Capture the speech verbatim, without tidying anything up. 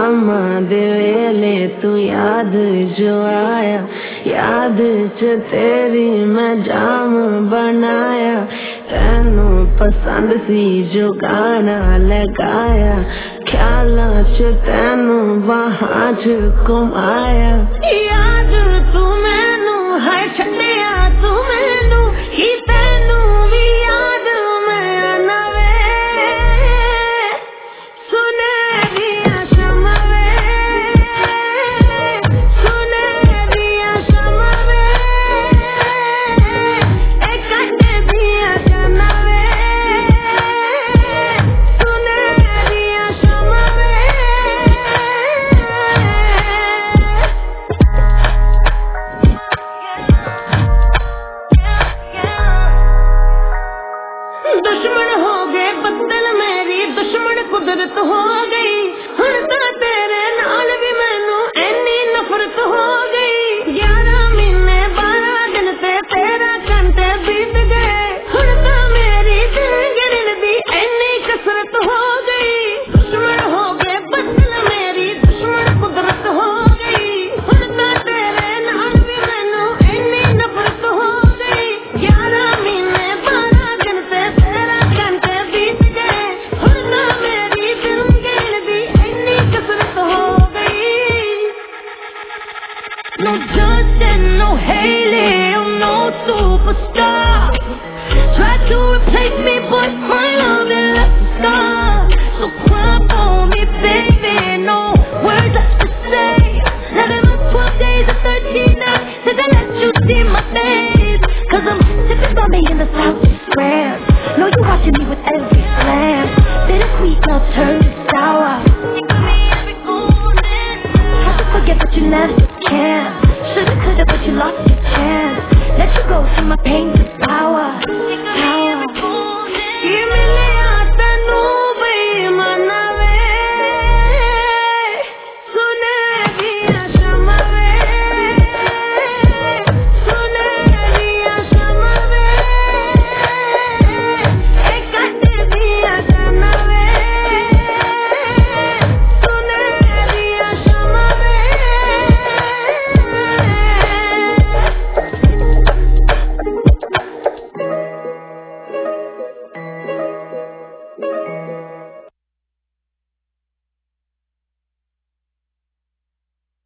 शामा दे वेले तू याद जो आया, याद च तेरी मैं जाम बनाया। तेनू पसंद सी जो गाना लगाया, ख्यालां च तेनू बाहां च घुमाया। याद तू मैनू है छड्डिया तू मैनू ही तेनू भी याद मैं ना वे। सुनहरिया शमा वे, सुनहरिया शमा वे, ए कटे दिया शमा वे, सुनहरिया शमा वे। दुश्मन हो गए बदल मेरी, दुश्मन कुदरत हो गई। हुण तां तेरे नाल भी मैनू ऐनी नफरत हो गई। ग्यारह महीने बारह दिन ते तेरह घंटे बीत गए। हुण तां मेरी दिल गिरन दी ऐनी कसरत हो गई। दुश्मन हो गए बदल मेरी, दुश्मन कुदरत हो गई। हुण तां तेरे नाल भी मैनू ऐनी नफरत हो गई। ग्यारह महीने बारह दिन ते तेरह घंटे बीत गए। हुण तां मेरी दिल गिरन दी ऐनी कसरत हो गई। No Justin, no Haley, I'm no superstar. Try to replace me, but my love is left a scar. So cry for me, baby, no words left to say. eleven, twelve days or thirteen nights since I let you see my face. Cause I'm sipping on me in the South Square. Know you watching me with every glance. Bittersweet love turned sour. Think of me every morning. Have to forget but you never can. Shoulda, coulda, but you lost your chance. Let you go till my pain is